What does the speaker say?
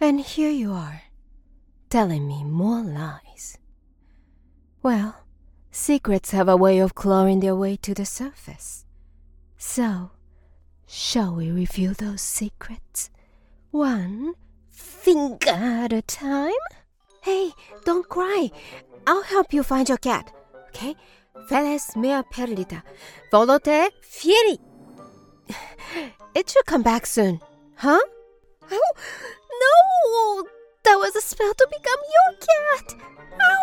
And here you are, telling me more lies. Well, secrets have a way of clawing their way to the surface. So, shall we review those secrets? One finger at a time? Hey, don't cry. I'll help you find your cat, okay? Feles mea perdita, volete fieri. It should come back soon, huh? Oh, no! That was a spell to become your cat! Ow!